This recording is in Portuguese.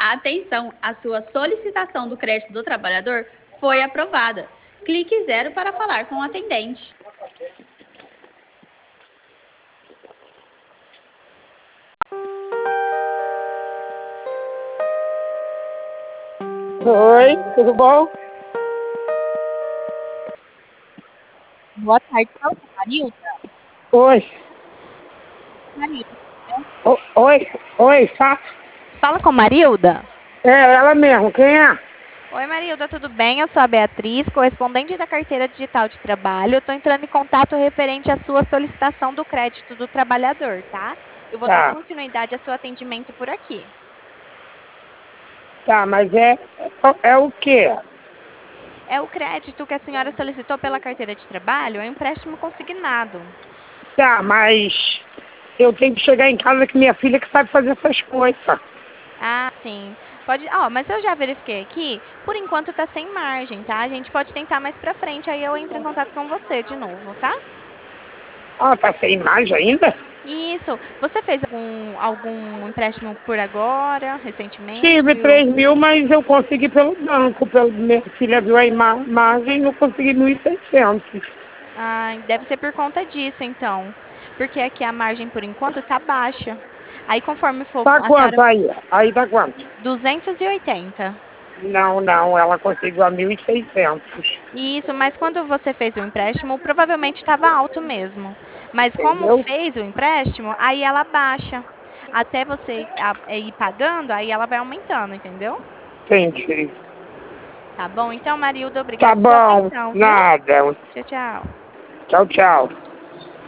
Atenção, a sua solicitação do crédito do trabalhador foi aprovada. Clique 0 para falar com o atendente. Oi, tudo bom? Boa tarde, fala com a Marilda. Oi, Marilda, né? oi, tá? Fala com Marilda. É ela mesmo, quem é? Oi, Marilda, tudo bem? Eu sou a Beatriz, correspondente da Carteira Digital de Trabalho. Eu estou entrando em contato referente à sua solicitação do crédito do trabalhador, tá? Eu vou dar Tá, continuidade ao seu atendimento por aqui. tá, mas é o quê? É o crédito que a senhora solicitou pela Carteira de Trabalho, é um empréstimo consignado. Tá, mas eu tenho que chegar em casa que minha filha que sabe fazer essas coisas. Ah, sim. Pode. Ó, mas eu já verifiquei aqui, por enquanto tá sem margem, tá? A gente pode tentar mais pra frente, aí eu entro em contato com você de novo, tá? Ah, tá sem imagem ainda? Isso. Você fez algum empréstimo por agora, recentemente? Tive 3.000, mas eu consegui pelo banco. Minha filha viu a imagem e eu consegui 1.600. Ah, deve ser por conta disso, então. Porque aqui a margem, por enquanto, tá baixa. Aí, conforme for Tá a senhora... quanto aí? Aí tá quanto? 280. Não, ela conseguiu a 1.600. Isso, mas quando você fez o empréstimo, provavelmente estava alto mesmo. Mas como Entendeu? fez o empréstimo, aí ela baixa. Até você ir pagando, aí ela vai aumentando, entendeu? Entendi. Tá bom? Então, Marilda, Tá obrigada pela sua bom, atenção, viu? nada. Tchau, tchau. Tchau, tchau.